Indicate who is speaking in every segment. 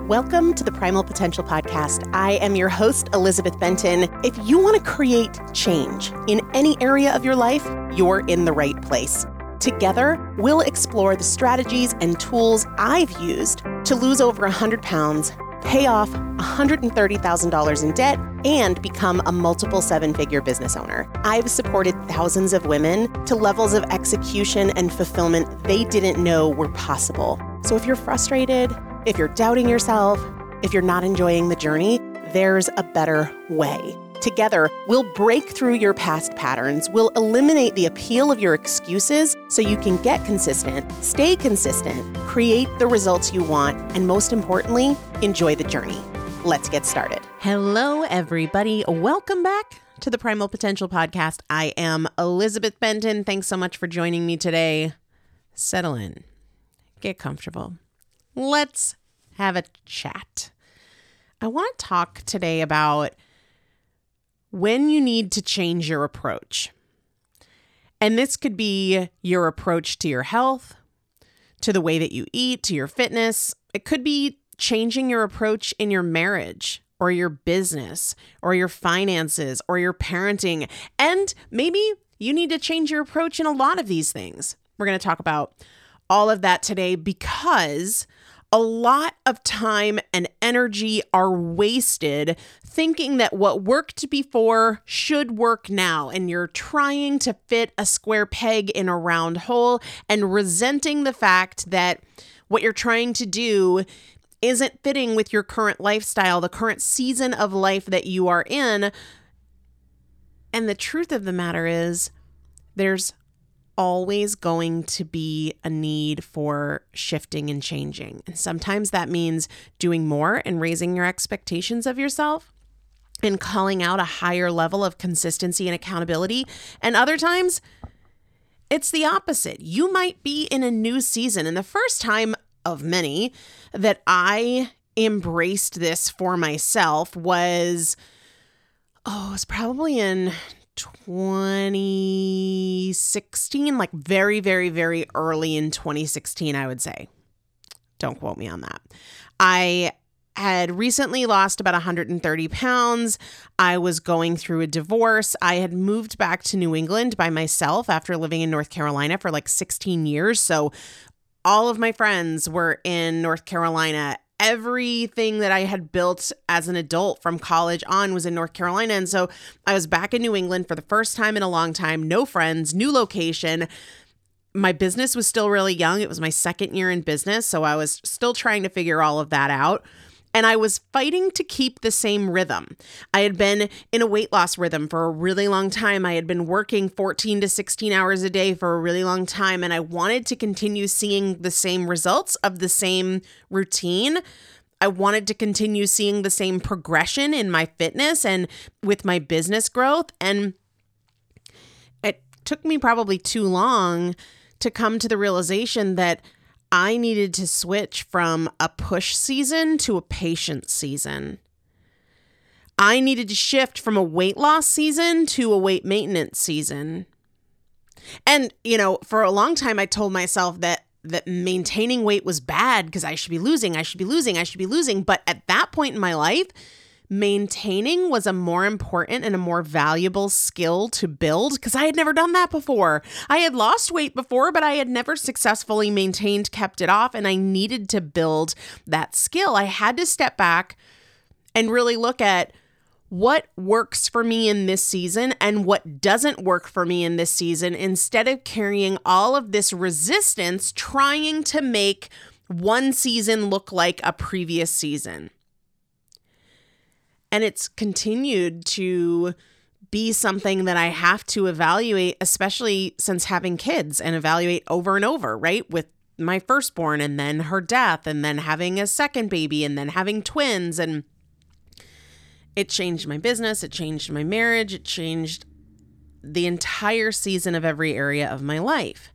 Speaker 1: Welcome to the Primal Potential Podcast. I am your host, Elizabeth Benton. If you want to create change in any area of your life, you're in the right place. Together, we'll explore the strategies and tools I've used to lose over 100 pounds, pay off $130,000 in debt, and become a multiple seven-figure business owner. I've supported thousands of women to levels of execution and fulfillment they didn't know were possible. So if you're frustrated, if you're doubting yourself, if you're not enjoying the journey, there's a better way. Together, we'll break through your past patterns. We'll eliminate the appeal of your excuses so you can get consistent, stay consistent, create the results you want, and most importantly, enjoy the journey. Let's get started. Hello, everybody. Welcome back to the Primal Potential Podcast. I am Elizabeth Benton. Thanks so much for joining me today. Settle in. Get comfortable. Let's have a chat. I want to talk today about when you need to change your approach. And this could be your approach to your health, to the way that you eat, to your fitness. It could be changing your approach in your marriage or your business or your finances or your parenting. And maybe you need to change your approach in a lot of these things. We're going to talk about all of that today because a lot of time and energy are wasted thinking that what worked before should work now, and you're trying to fit a square peg in a round hole and resenting the fact that what you're trying to do isn't fitting with your current lifestyle, the current season of life that you are in. And the truth of the matter is, there's always going to be a need for shifting and changing. And sometimes that means doing more and raising your expectations of yourself and calling out a higher level of consistency and accountability. And other times, it's the opposite. You might be in a new season. And the first time of many that I embraced this for myself was, it was probably in 2016, like very, very, very early in 2016, I would say. Don't quote me on that. I had recently lost about 130 pounds. I was going through a divorce. I had moved back to New England by myself after living in North Carolina for like 16 years. So all of my friends were in North Carolina. Everything that I had built as an adult from college on was in North Carolina. And so I was back in New England for the first time in a long time, no friends, new location. My business was still really young. It was my second year in business. So I was still trying to figure all of that out. And I was fighting to keep the same rhythm. I had been in a weight loss rhythm for a really long time. I had been working 14 to 16 hours a day for a really long time. And I wanted to continue seeing the same results of the same routine. I wanted to continue seeing the same progression in my fitness and with my business growth. And it took me probably too long to come to the realization that I needed to switch from a push season to a patience season. I needed to shift from a weight loss season to a weight maintenance season. And, for a long time, I told myself that maintaining weight was bad because I should be losing. But at that point in my life, maintaining was a more important and a more valuable skill to build because I had never done that before. I had lost weight before, but I had never successfully maintained, kept it off, and I needed to build that skill. I had to step back and really look at what works for me in this season and what doesn't work for me in this season instead of carrying all of this resistance trying to make one season look like a previous season. And it's continued to be something that I have to evaluate, especially since having kids, and evaluate over and over, right? With my firstborn and then her death and then having a second baby and then having twins. And it changed my business. It changed my marriage. It changed the entire season of every area of my life.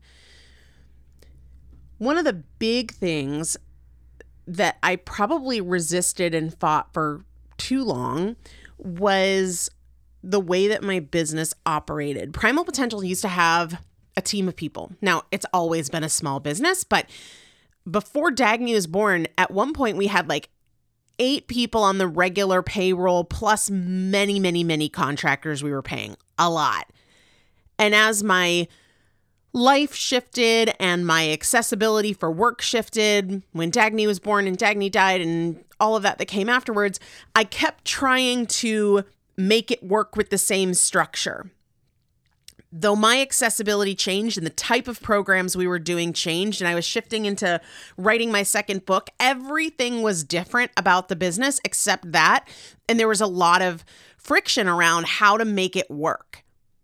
Speaker 1: One of the big things that I probably resisted and fought for too long was the way that my business operated. Primal Potential used to have a team of people. Now, it's always been a small business, but before Dagny was born, at one point we had like 8 people on the regular payroll, plus many, many, many contractors we were paying. A lot. And as my life shifted and my accessibility for work shifted, when Dagny was born and Dagny died and all of that came afterwards, I kept trying to make it work with the same structure. Though my accessibility changed and the type of programs we were doing changed, and I was shifting into writing my second book, everything was different about the business except that. And there was a lot of friction around how to make it work.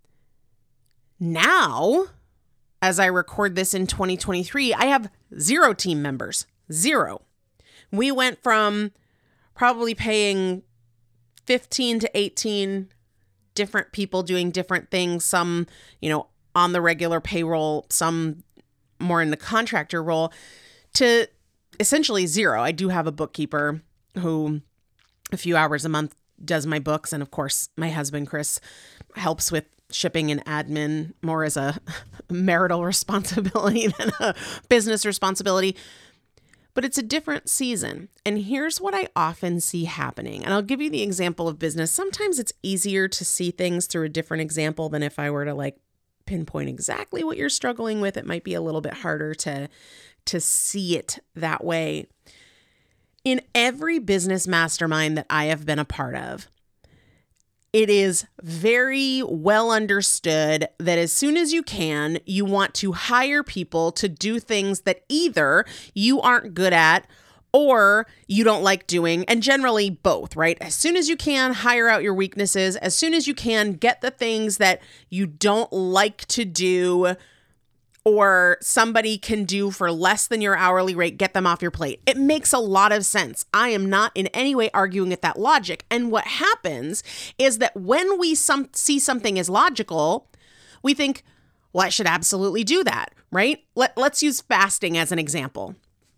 Speaker 1: Now, as I record this in 2023, I have 0 team members. 0. We went from probably paying 15 to 18 different people doing different things, some, on the regular payroll, some more in the contractor role, to essentially 0. I do have a bookkeeper who a few hours a month does my books. And of course, my husband, Chris, helps with shipping and admin more as a marital responsibility than a business responsibility. But it's a different season. And here's what I often see happening. And I'll give you the example of business. Sometimes it's easier to see things through a different example than if I were to pinpoint exactly what you're struggling with. It might be a little bit harder to see it that way. In every business mastermind that I have been a part of, it is very well understood that as soon as you can, you want to hire people to do things that either you aren't good at or you don't like doing, and generally both, right? As soon as you can, hire out your weaknesses. As soon as you can, get the things that you don't like to do or somebody can do for less than your hourly rate, get them off your plate. It makes a lot of sense. I am not in any way arguing with that logic. And what happens is that when we see something as logical, we think, well, I should absolutely do that, right? Let's use fasting as an example.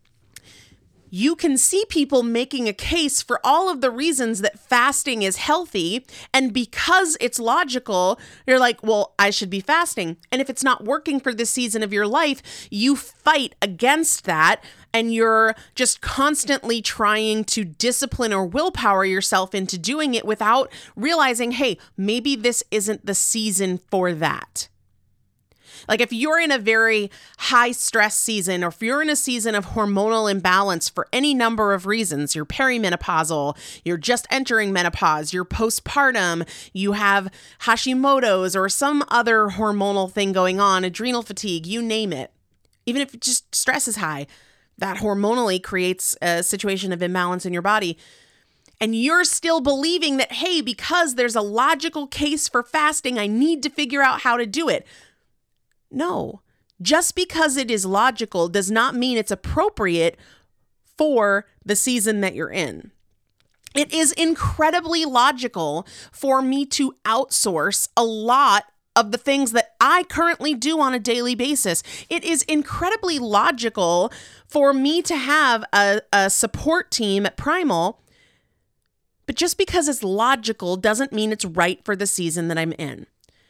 Speaker 1: You can see people making a case for all of the reasons that fasting is healthy. And because it's logical, you're like, well, I should be fasting. And if it's not working for this season of your life, you fight against that. And you're just constantly trying to discipline or willpower yourself into doing it without realizing, hey, maybe this isn't the season for that. Like if you're in a very high stress season, or if you're in a season of hormonal imbalance for any number of reasons, you're perimenopausal, you're just entering menopause, you're postpartum, you have Hashimoto's or some other hormonal thing going on, adrenal fatigue, you name it. Even if just stress is high, that hormonally creates a situation of imbalance in your body. And you're still believing that, hey, because there's a logical case for fasting, I need to figure out how to do it. No, just because it is logical does not mean it's appropriate for the season that you're in. It is incredibly logical for me to outsource a lot of the things that I currently do on a daily basis. It is incredibly logical for me to have a support team at Primal, but just because it's logical doesn't mean it's right for the season that I'm in.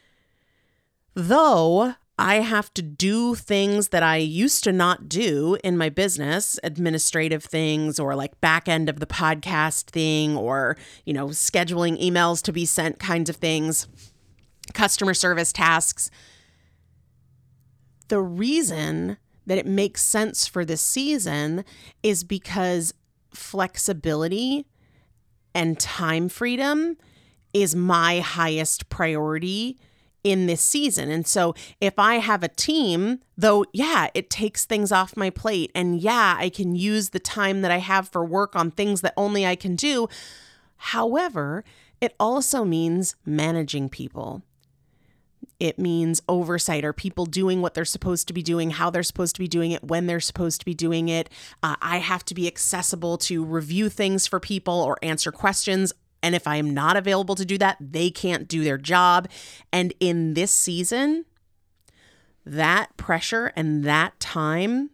Speaker 1: Though I have to do things that I used to not do in my business, administrative things or like back end of the podcast thing or, scheduling emails to be sent kinds of things, customer service tasks. The reason that it makes sense for this season is because flexibility and time freedom is my highest priority in this season. And so if I have a team, though, it takes things off my plate. And I can use the time that I have for work on things that only I can do. However, it also means managing people. It means oversight. Are people doing what they're supposed to be doing, how they're supposed to be doing it, when they're supposed to be doing it? I have to be accessible to review things for people or answer questions. And if I am not available to do that, they can't do their job. And in this season, that pressure and that time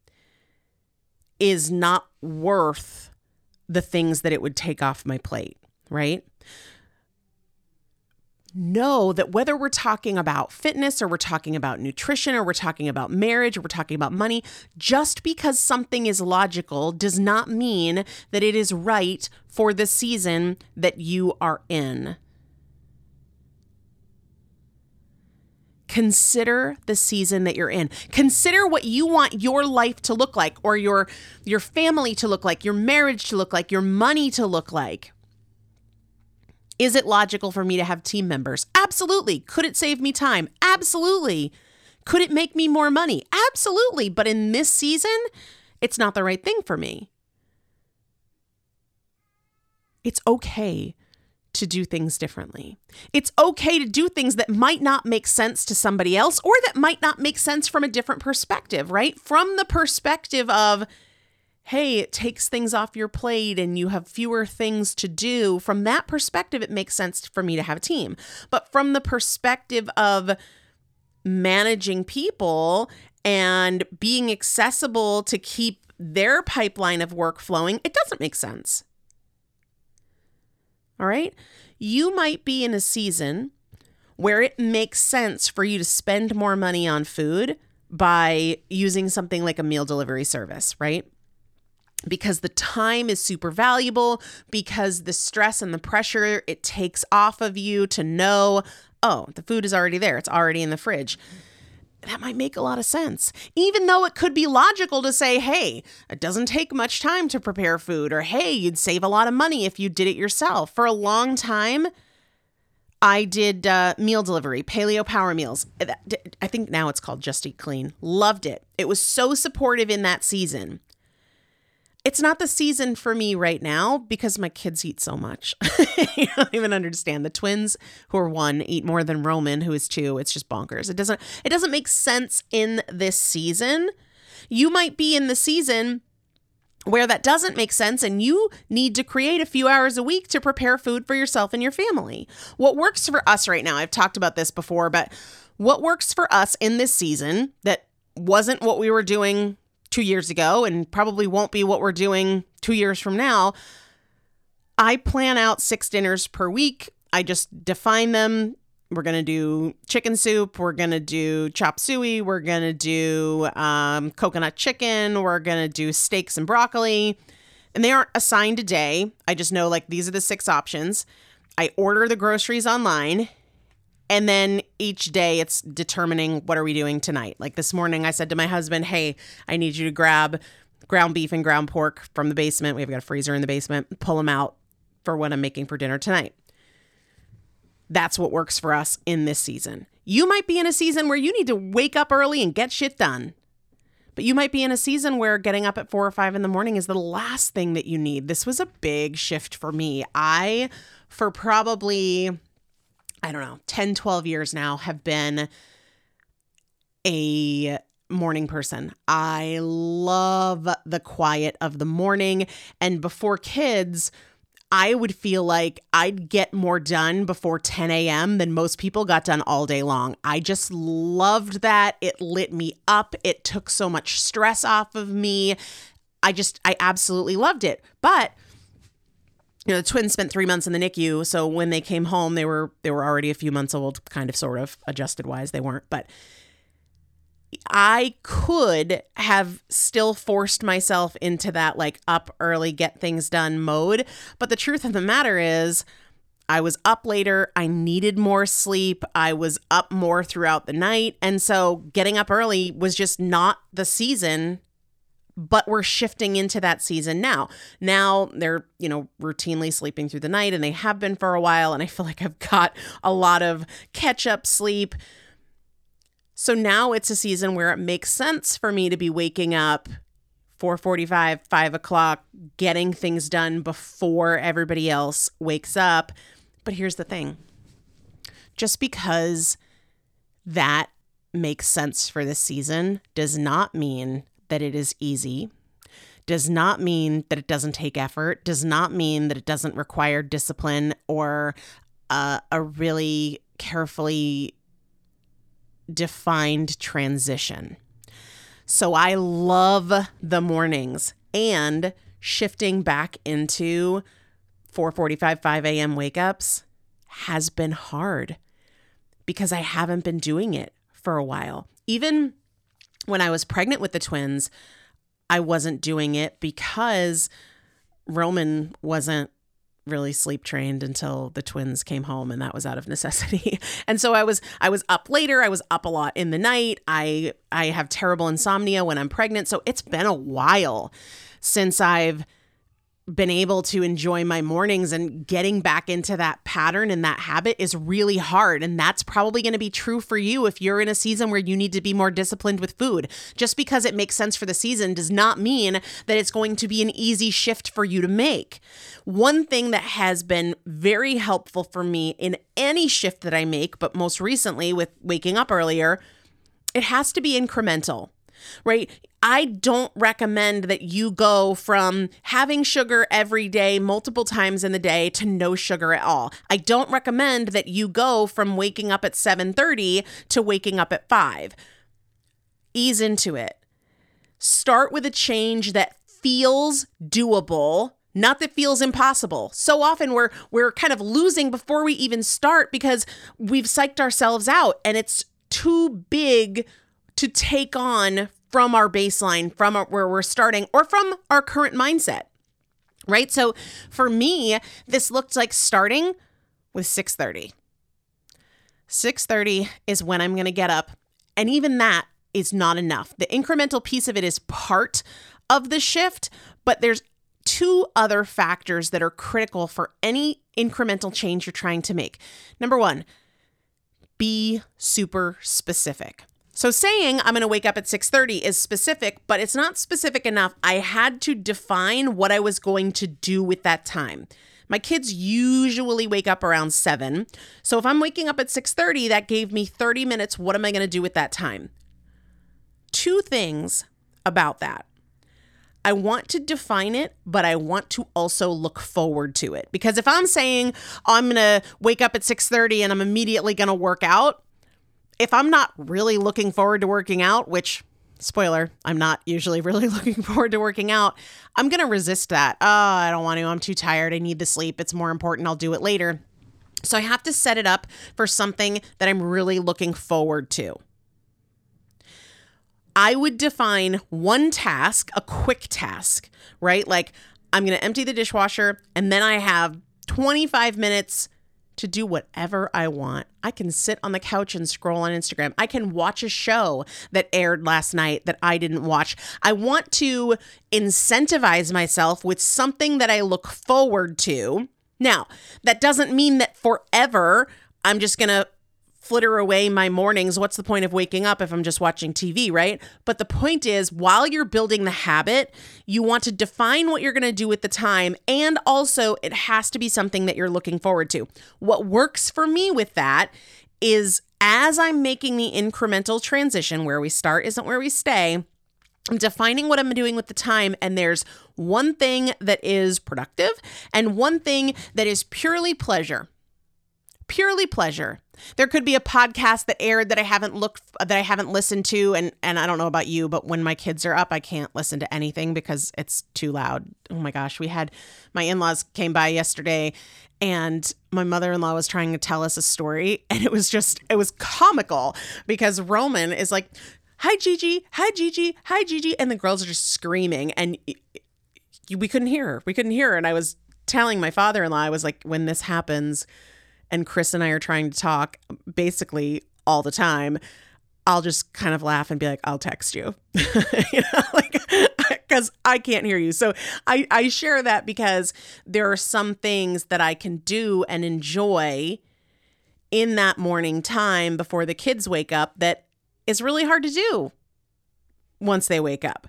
Speaker 1: is not worth the things that it would take off my plate, right? know that whether we're talking about fitness or we're talking about nutrition or we're talking about marriage or we're talking about money, just because something is logical does not mean that it is right for the season that you are in. Consider the season that you're in. Consider what you want your life to look like, or your family to look like, your marriage to look like, your money to look like. Is it logical for me to have team members? Absolutely. Could it save me time? Absolutely. Could it make me more money? Absolutely. But in this season, it's not the right thing for me. It's okay to do things differently. It's okay to do things that might not make sense to somebody else, or that might not make sense from a different perspective, right? From the perspective of, hey, it takes things off your plate and you have fewer things to do. From that perspective, it makes sense for me to have a team. But from the perspective of managing people and being accessible to keep their pipeline of work flowing, it doesn't make sense. All right? You might be in a season where it makes sense for you to spend more money on food by using something like a meal delivery service, right? Because the time is super valuable, because the stress and the pressure it takes off of you to know, oh, the food is already there. It's already in the fridge. That might make a lot of sense. Even though it could be logical to say, hey, it doesn't take much time to prepare food, or hey, you'd save a lot of money if you did it yourself. For a long time, I did meal delivery, Paleo Power Meals. I think now it's called Just Eat Clean. Loved it. It was so supportive in that season. It's not the season for me right now because my kids eat so much. You don't even understand. The twins, who are 1, eat more than Roman, who is 2. It's just bonkers. It doesn't make sense in this season. You might be in the season where that doesn't make sense and you need to create a few hours a week to prepare food for yourself and your family. What works for us right now, I've talked about this before, but what works for us in this season that wasn't what we were doing 2 years ago and probably won't be what we're doing 2 years from now. I plan out 6 dinners per week. I just define them. We're going to do chicken soup. We're going to do chop suey. We're going to do coconut chicken. We're going to do steaks and broccoli. And they aren't assigned a day. I just know, like, these are the 6 options. I order the groceries online. And then each day it's determining, what are we doing tonight? Like this morning I said to my husband, hey, I need you to grab ground beef and ground pork from the basement. We've got a freezer in the basement. Pull them out for what I'm making for dinner tonight. That's what works for us in this season. You might be in a season where you need to wake up early and get shit done. But you might be in a season where getting up at 4 or 5 in the morning is the last thing that you need. This was a big shift for me. For probably 10, 12 years now, have been a morning person. I love the quiet of the morning. And before kids, I would feel like I'd get more done before 10 a.m. than most people got done all day long. I just loved that. It lit me up. It took so much stress off of me. I absolutely loved it. But the twins spent 3 months in the NICU, so when they came home, they were already a few months old, kind of, sort of, adjusted wise. They weren't, but I could have still forced myself into that, like, up early, get things done mode. But the truth of the matter is, I was up later. I needed more sleep. I was up more throughout the night. And so getting up early was just not the season. But we're shifting into that season now. Now they're, routinely sleeping through the night, and they have been for a while. And I feel like I've got a lot of catch-up sleep. So now it's a season where it makes sense for me to be waking up 4:45, 5 o'clock, getting things done before everybody else wakes up. But here's the thing. Just because that makes sense for this season does not mean that it is easy, does not mean that it doesn't take effort, does not mean that it doesn't require discipline or a really carefully defined transition. So I love the mornings, and shifting back into 4:45, 5 a.m. wake ups has been hard. because I haven't been doing it for a while. Even when I was pregnant with the twins, I wasn't doing it because Roman wasn't really sleep trained until the twins came home, and that was out of necessity. And so I was up later. I was up a lot in the night. I have terrible insomnia when I'm pregnant. So it's been a while since I've been able to enjoy my mornings, and getting back into that pattern and that habit is really hard. And that's probably going to be true for you if you're in a season where you need to be more disciplined with food. Just because it makes sense for the season does not mean that it's going to be an easy shift for you to make. One thing that has been very helpful for me in any shift that I make, but most recently with waking up earlier, it has to be incremental, right? I don't recommend that you go from having sugar every day, multiple times in the day, to no sugar at all. I don't recommend that you go from waking up at 7:30 to waking up at 5. Ease into it. Start with a change that feels doable, not that feels impossible. So often we're kind of losing before we even start because we've psyched ourselves out, and it's too big to take on from our baseline, from where we're starting, or from our current mindset, right? So for me, this looked like starting with 6:30. 6:30 is when I'm going to get up, and even that is not enough. The incremental piece of it is part of the shift, but there's two other factors that are critical for any incremental change you're trying to make. Number one, be super specific. So saying I'm going to wake up at 6:30 is specific, but it's not specific enough. I had to define what I was going to do with that time. My kids usually wake up around 7. So if I'm waking up at 6:30, that gave me 30 minutes. What am I going to do with that time? Two things about that. I want to define it, but I want to also look forward to it. Because if I'm saying I'm going to wake up at 6:30 and I'm immediately going to work out, if I'm not really looking forward to working out, which, spoiler, I'm not usually really looking forward to working out, I'm going to resist that. Oh, I don't want to. I'm too tired. I need the sleep. It's more important. I'll do it later. So I have to set it up for something that I'm really looking forward to. I would define one task, a quick task, right? Like I'm going to empty the dishwasher, and then I have 25 minutes to do whatever I want. I can sit on the couch and scroll on Instagram. I can watch a show that aired last night that I didn't watch. I want to incentivize myself with something that I look forward to. Now, that doesn't mean that forever I'm just going to flitter away my mornings. What's the point of waking up if I'm just watching TV, right? But the point is, while you're building the habit, you want to define what you're going to do with the time. And also, it has to be something that you're looking forward to. What works for me with that is as I'm making the incremental transition, where we start isn't where we stay, I'm defining what I'm doing with the time, and there's one thing that is productive and one thing that is purely pleasure. Purely pleasure. There could be a podcast that aired that I haven't listened to, and I don't know about you, but when my kids are up, I can't listen to anything because it's too loud. Oh my gosh, my in-laws came by yesterday, and my mother-in-law was trying to tell us a story, and it was comical because Roman is like, "Hi Gigi, hi Gigi, hi Gigi," and the girls are just screaming, and we couldn't hear her. And I was telling my father-in-law, I was like, when this happens and Chris and I are trying to talk basically all the time, I'll just kind of laugh and be like, I'll text you, because I can't hear you. So I share that because there are some things that I can do and enjoy in that morning time before the kids wake up that is really hard to do once they wake up.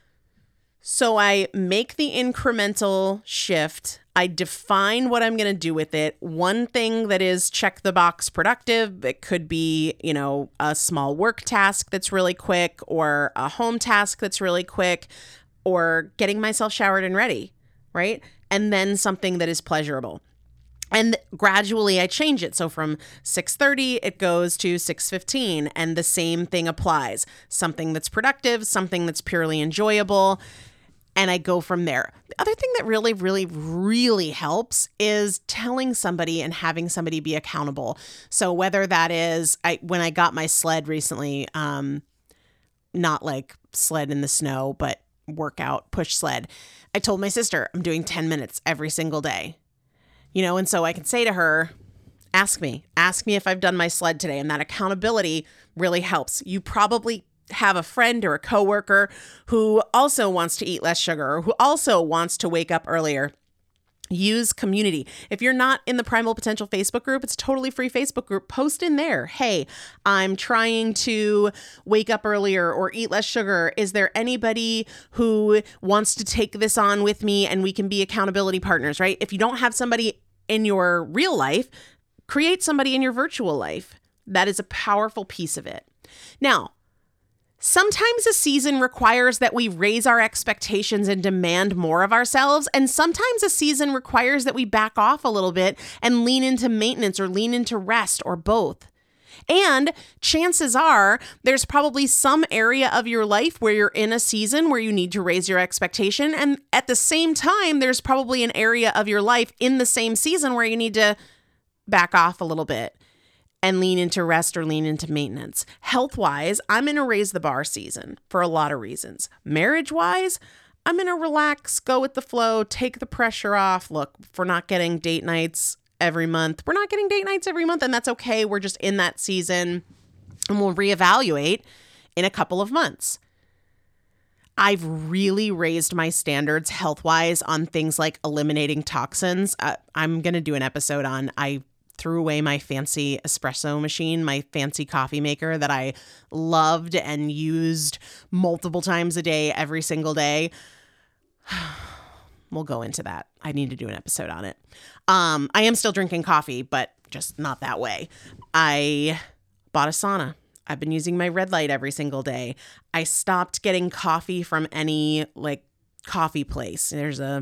Speaker 1: So I make the incremental shift. I define what I'm going to do with it. One thing that is check the box productive. It could be, a small work task that's really quick, or a home task that's really quick, or getting myself showered and ready, right? And then something that is pleasurable. And gradually I change it. So from 6:30, it goes to 6:15, and the same thing applies. Something that's productive, something that's purely enjoyable. and I go from there. The other thing that really, really, really helps is telling somebody and having somebody be accountable. So whether that is, when I got my sled recently, not like sled in the snow, but workout, push sled, I told my sister, I'm doing 10 minutes every single day, and so I can say to her, ask me if I've done my sled today. And that accountability really helps. You probably have a friend or a coworker who also wants to eat less sugar or who also wants to wake up earlier. Use community. If you're not in the Primal Potential Facebook group, it's a totally free Facebook group. Post in there. Hey, I'm trying to wake up earlier or eat less sugar. Is there anybody who wants to take this on with me and we can be accountability partners, right? If you don't have somebody in your real life, create somebody in your virtual life. That is a powerful piece of it. Now, sometimes a season requires that we raise our expectations and demand more of ourselves. And sometimes a season requires that we back off a little bit and lean into maintenance or lean into rest or both. And chances are there's probably some area of your life where you're in a season where you need to raise your expectation. And at the same time, there's probably an area of your life in the same season where you need to back off a little bit and lean into rest or lean into maintenance. Health-wise, I'm in a raise the bar season for a lot of reasons. Marriage-wise, I'm in a relax, go with the flow, take the pressure off. Look, if we're not getting date nights every month, we're not getting date nights every month, and that's okay. We're just in that season, and we'll reevaluate in a couple of months. I've really raised my standards health-wise on things like eliminating toxins. I'm going to do an episode on, I threw away my fancy espresso machine, my fancy coffee maker that I loved and used multiple times a day, every single day. We'll go into that. I need to do an episode on it. I am still drinking coffee, but just not that way. I bought a sauna. I've been using my red light every single day. I stopped getting coffee from any coffee place. There's a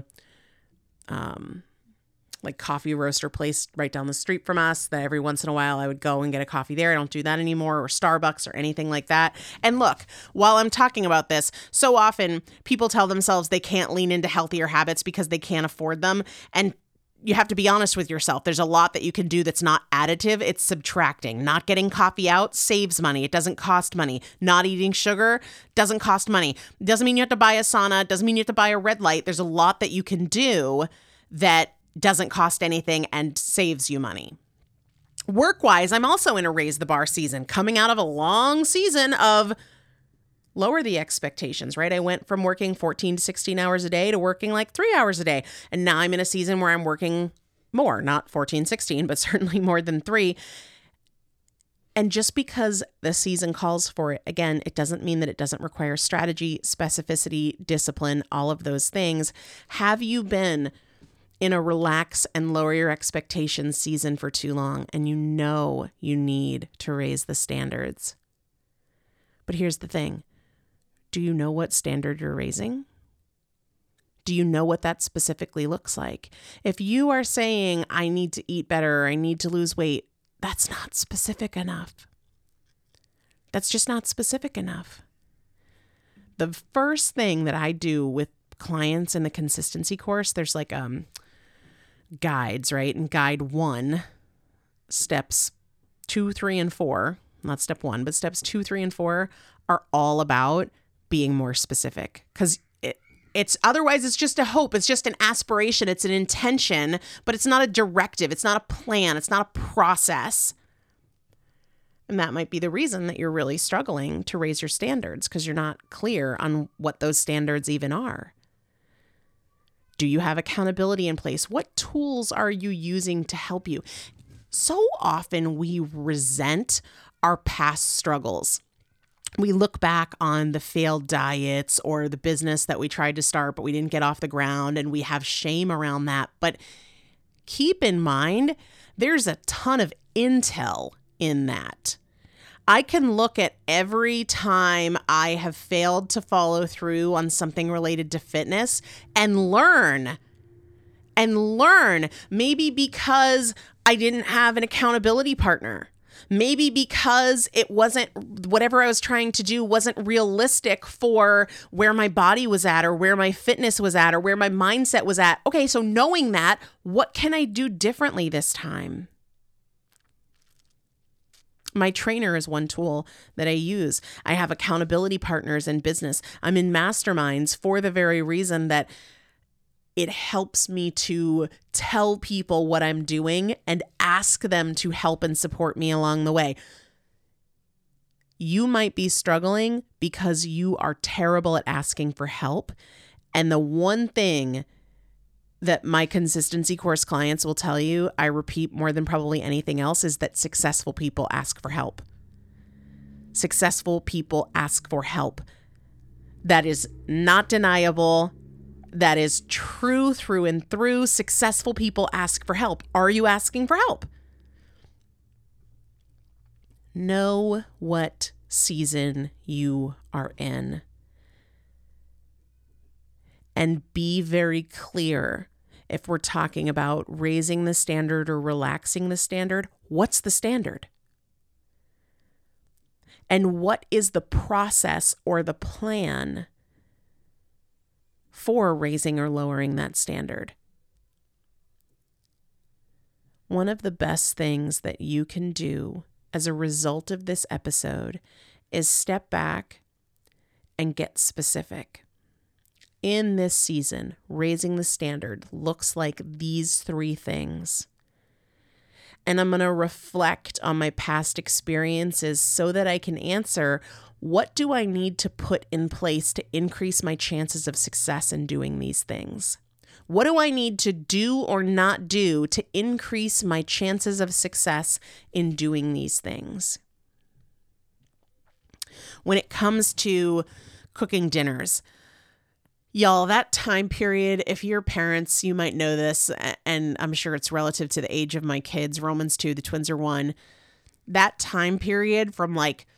Speaker 1: coffee roaster place right down the street from us that every once in a while I would go and get a coffee there. I don't do that anymore, or Starbucks or anything like that. And look, while I'm talking about this, so often people tell themselves they can't lean into healthier habits because they can't afford them. And you have to be honest with yourself. There's a lot that you can do that's not additive. It's subtracting. Not getting coffee out saves money. It doesn't cost money. Not eating sugar doesn't cost money. It doesn't mean you have to buy a sauna. It doesn't mean you have to buy a red light. There's a lot that you can do that doesn't cost anything and saves you money. Work-wise, I'm also in a raise the bar season, coming out of a long season of lower the expectations, right? I went from working 14 to 16 hours a day to working 3 hours a day. And now I'm in a season where I'm working more, not 14, 16, but certainly more than 3. And just because the season calls for it, again, it doesn't mean that it doesn't require strategy, specificity, discipline, all of those things. Have you been in a relax and lower your expectations season for too long, and you know you need to raise the standards? But here's the thing. Do you know what standard you're raising? Do you know what that specifically looks like? If you are saying, I need to eat better, or I need to lose weight, that's not specific enough. That's just not specific enough. The first thing that I do with clients in the consistency course, there's guides, right? And guide 1, steps 2, 3, and 4, not step 1, but steps 2, 3, and 4 are all about being more specific, because otherwise it's just a hope. It's just an aspiration. It's an intention, but it's not a directive. It's not a plan. It's not a process. And that might be the reason that you're really struggling to raise your standards, because you're not clear on what those standards even are. Do you have accountability in place? What tools are you using to help you? So often we resent our past struggles. We look back on the failed diets or the business that we tried to start, but we didn't get off the ground, and we have shame around that. But keep in mind, there's a ton of intel in that. I can look at every time I have failed to follow through on something related to fitness and learn, maybe because I didn't have an accountability partner. Maybe because whatever I was trying to do wasn't realistic for where my body was at or where my fitness was at or where my mindset was at. Okay, so knowing that, what can I do differently this time? My trainer is one tool that I use. I have accountability partners in business. I'm in masterminds for the very reason that it helps me to tell people what I'm doing and ask them to help and support me along the way. You might be struggling because you are terrible at asking for help. And the one thing that my consistency course clients will tell you, I repeat more than probably anything else, is that successful people ask for help. Successful people ask for help. That is not deniable. That is true through and through. Successful people ask for help. Are you asking for help? Know what season you are in. And be very clear if we're talking about raising the standard or relaxing the standard. What's the standard? And what is the process or the plan for raising or lowering that standard? One of the best things that you can do as a result of this episode is step back and get specific. In this season, raising the standard looks like these 3 things. And I'm going to reflect on my past experiences so that I can answer, what do I need to put in place to increase my chances of success in doing these things? What do I need to do or not do to increase my chances of success in doing these things? When it comes to cooking dinners, y'all, that time period, if you're parents, you might know this, and I'm sure it's relative to the age of my kids. Romans 2, the twins are 1. That time period from like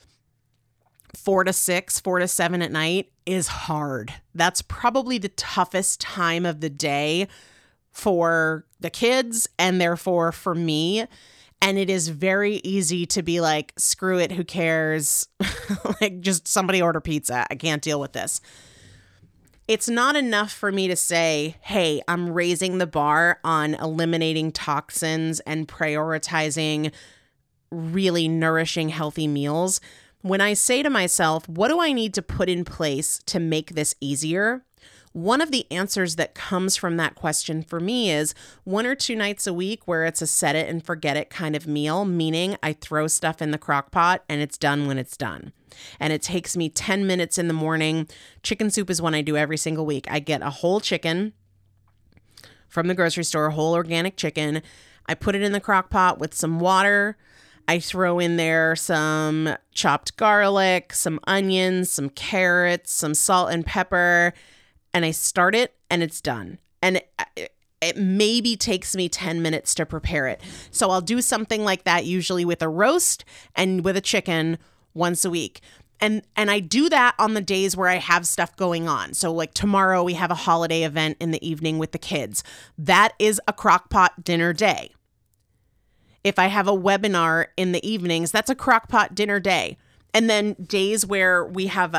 Speaker 1: 4 to 6, 4 to 7 at night is hard. That's probably the toughest time of the day for the kids and therefore for me. And it is very easy to be like, screw it, who cares? Like, just somebody order pizza. I can't deal with this. It's not enough for me to say, hey, I'm raising the bar on eliminating toxins and prioritizing really nourishing, healthy meals. When I say to myself, what do I need to put in place to make this easier? One of the answers that comes from that question for me is 1 or 2 nights a week where it's a set it and forget it kind of meal, meaning I throw stuff in the crock pot and it's done when it's done. And it takes me 10 minutes in the morning. Chicken soup is one I do every single week. I get a whole chicken from the grocery store, whole organic chicken. I put it in the crock pot with some water. I throw in there some chopped garlic, some onions, some carrots, some salt and pepper, and I start it and it's done. And it maybe takes me 10 minutes to prepare it. So I'll do something like that usually with a roast and with a chicken once a week. And I do that on the days where I have stuff going on. So like tomorrow we have a holiday event in the evening with the kids. That is a crock pot dinner day. If I have a webinar in the evenings, that's a crock pot dinner day. And then days where we have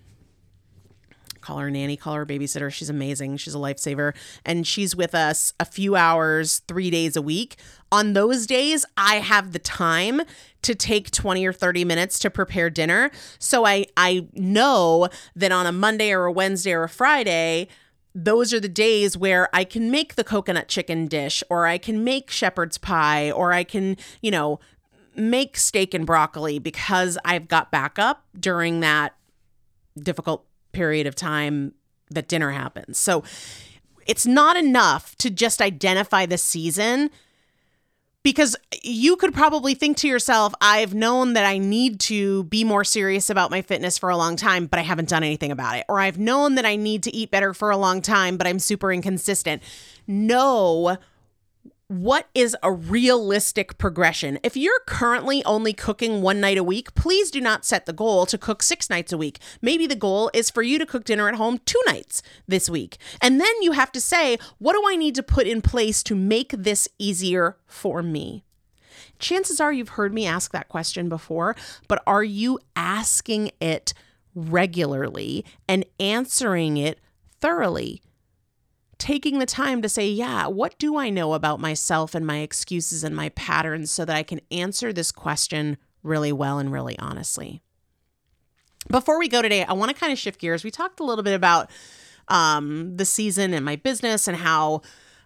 Speaker 1: call her nanny, call her babysitter. She's amazing. She's a lifesaver. And she's with us a few hours, 3 days a week. On those days, I have the time to take 20 or 30 minutes to prepare dinner. So I know that on a Monday or a Wednesday or a Friday, those are the days where I can make the coconut chicken dish, or I can make shepherd's pie, or I can, make steak and broccoli because I've got backup during that difficult period of time that dinner happens. So it's not enough to just identify the season, because you could probably think to yourself, I've known that I need to be more serious about my fitness for a long time, but I haven't done anything about it. Or I've known that I need to eat better for a long time, but I'm super inconsistent. No. What is a realistic progression? If you're currently only cooking 1 night a week, please do not set the goal to cook 6 nights a week. Maybe the goal is for you to cook dinner at home 2 nights this week. And then you have to say, what do I need to put in place to make this easier for me? Chances are you've heard me ask that question before, but are you asking it regularly and answering it thoroughly? Taking the time to say, yeah, what do I know about myself and my excuses and my patterns so that I can answer this question really well and really honestly. Before we go today, I want to kind of shift gears. We talked a little bit about the season and my business and how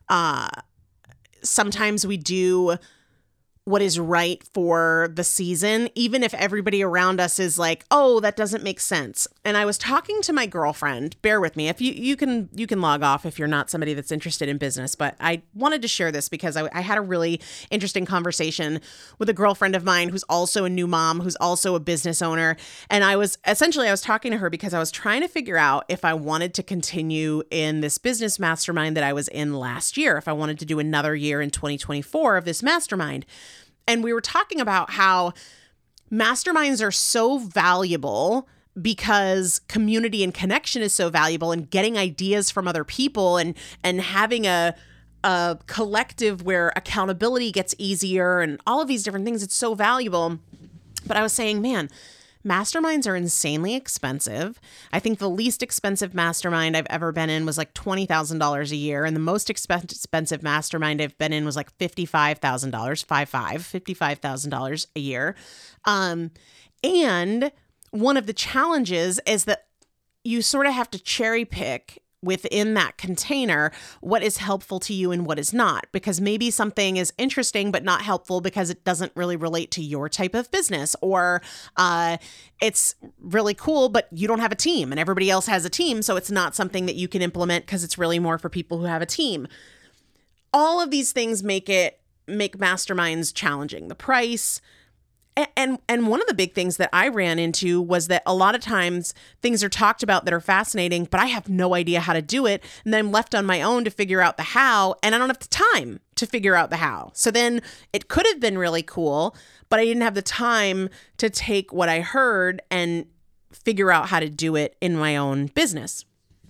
Speaker 1: sometimes we do what is right for the season, even if everybody around us is like, oh, that doesn't make sense. And I was talking to my girlfriend, bear with me, if you can log off if you're not somebody that's interested in business, but I wanted to share this because I had a really interesting conversation with a girlfriend of mine who's also a new mom, who's also a business owner. And I was talking to her because I was trying to figure out if I wanted to continue in this business mastermind that I was in last year, if I wanted to do another year in 2024 of this mastermind. And we were talking about how masterminds are so valuable because community and connection is so valuable, and getting ideas from other people and having a collective where accountability gets easier and all of these different things. It's so valuable. But I was saying, man, masterminds are insanely expensive. I think the least expensive mastermind I've ever been in was like $20,000 a year. And the most expensive mastermind I've been in was like $55,000, $55,000 a year. And one of the challenges is that you sort of have to cherry pick within that container what is helpful to you and what is not, because maybe something is interesting but not helpful because it doesn't really relate to your type of business, or it's really cool but you don't have a team and everybody else has a team, so it's not something that you can implement because it's really more for people who have a team. All of these things make masterminds challenging. The price. And one of the big things that I ran into was that a lot of times things are talked about that are fascinating, but I have no idea how to do it. And then I'm left on my own to figure out the how, and I don't have the time to figure out the how. So then it could have been really cool, but I didn't have the time to take what I heard and figure out how to do it in my own business.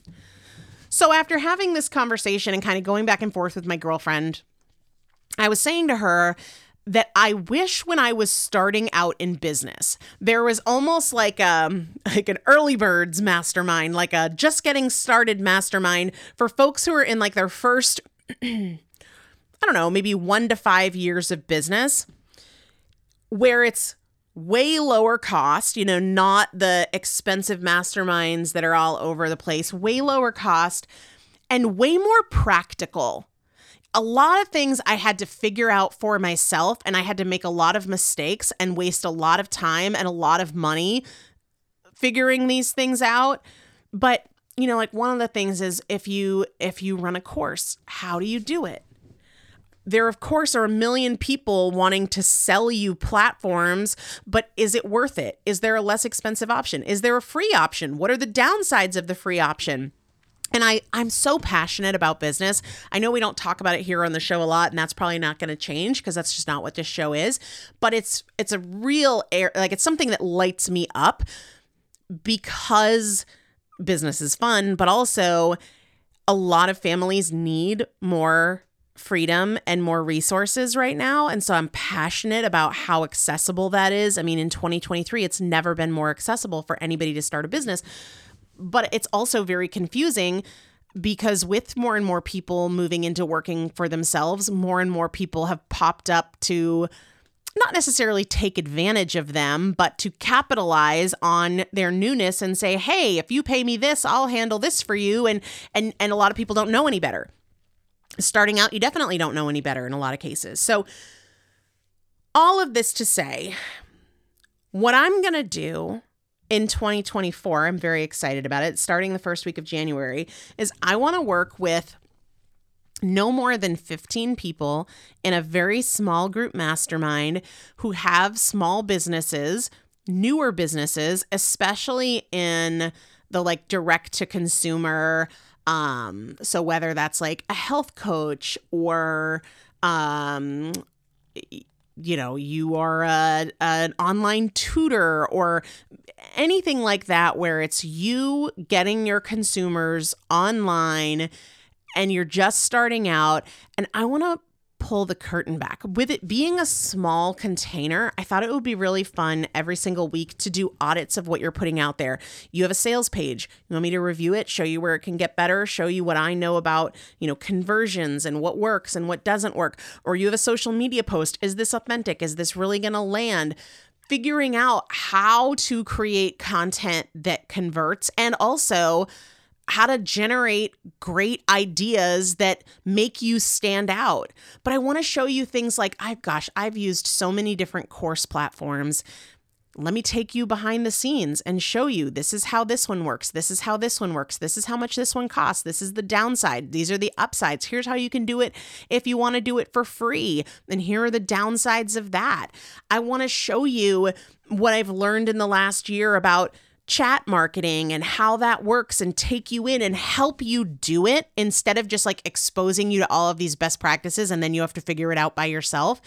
Speaker 1: So after having this conversation and kind of going back and forth with my girlfriend, I was saying to her that I wish when I was starting out in business, there was almost like an early birds mastermind, like a just getting started mastermind for folks who are in like their first, I don't know, maybe 1 to 5 years of business, where it's way lower cost, not the expensive masterminds that are all over the place, way lower cost and way more practical. A lot of things I had to figure out for myself, and I had to make a lot of mistakes and waste a lot of time and a lot of money figuring these things out. But, like one of the things is if you run a course, how do you do it? There, of course, are a million people wanting to sell you platforms, but is it worth it? Is there a less expensive option? Is there a free option? What are the downsides of the free option? And I'm so passionate about business. I know we don't talk about it here on the show a lot, and that's probably not going to change because that's just not what this show is. But it's a real it's something that lights me up because business is fun, but also a lot of families need more freedom and more resources right now. And so I'm passionate about how accessible that is. I mean, in 2023, it's never been more accessible for anybody to start a business. But it's also very confusing because with more and more people moving into working for themselves, more and more people have popped up to not necessarily take advantage of them, but to capitalize on their newness and say, hey, if you pay me this, I'll handle this for you. And a lot of people don't know any better. Starting out, you definitely don't know any better in a lot of cases. So all of this to say, what I'm going to do in 2024, I'm very excited about it, starting the first week of January, is I want to work with no more than 15 people in a very small group mastermind who have small businesses, newer businesses, especially in the like direct to consumer. So whether that's like a health coach or, you are an online tutor or anything like that, where it's you getting your consumers online and you're just starting out. And I want to pull the curtain back. With it being a small container, I thought it would be really fun every single week to do audits of what you're putting out there. You have a sales page. You want me to review it, show you where it can get better, show you what I know about, conversions and what works and what doesn't work. Or you have a social media post. Is this authentic? Is this really going to land? Figuring out how to create content that converts, and also how to generate great ideas that make you stand out. But I want to show you things like, I've used so many different course platforms. Let me take you behind the scenes and show you, this is how this one works. This is how this one works. This is how much this one costs. This is the downside. These are the upsides. Here's how you can do it if you want to do it for free. And here are the downsides of that. I want to show you what I've learned in the last year about chat marketing and how that works, and take you in and help you do it instead of just like exposing you to all of these best practices and then you have to figure it out by yourself.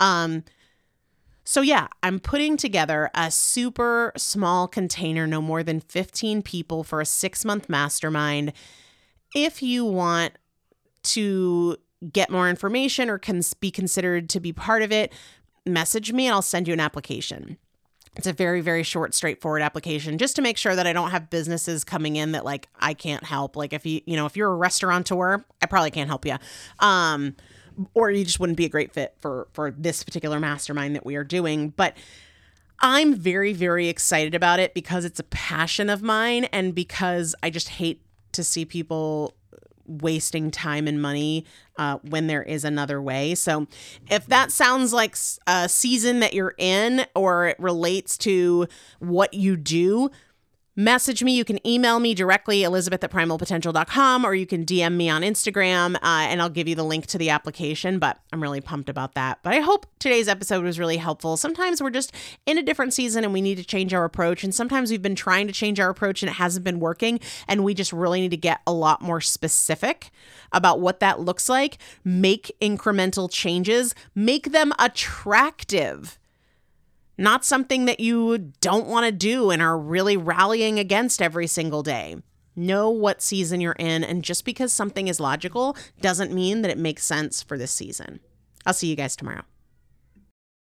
Speaker 1: So yeah, I'm putting together a super small container, no more than 15 people, for a 6-month mastermind. If you want to get more information or can be considered to be part of it, message me and I'll send you an application. It's a very, very short, straightforward application, just to make sure that I don't have businesses coming in that like I can't help. Like if you're a restaurateur, I probably can't help you. Or you just wouldn't be a great fit for this particular mastermind that we are doing. But I'm very, very excited about it because it's a passion of mine, and because I just hate to see people wasting time and money when there is another way. So if that sounds like a season that you're in, or it relates to what you do, message me. You can email me directly, elizabeth@primalpotential.com, or you can DM me on Instagram, and I'll give you the link to the application. But I'm really pumped about that. But I hope today's episode was really helpful. Sometimes we're just in a different season and we need to change our approach. And sometimes we've been trying to change our approach and it hasn't been working. And we just really need to get a lot more specific about what that looks like. Make incremental changes, make them attractive. Not something that you don't want to do and are really rallying against every single day. Know what season you're in, and just because something is logical doesn't mean that it makes sense for this season. I'll see you guys tomorrow.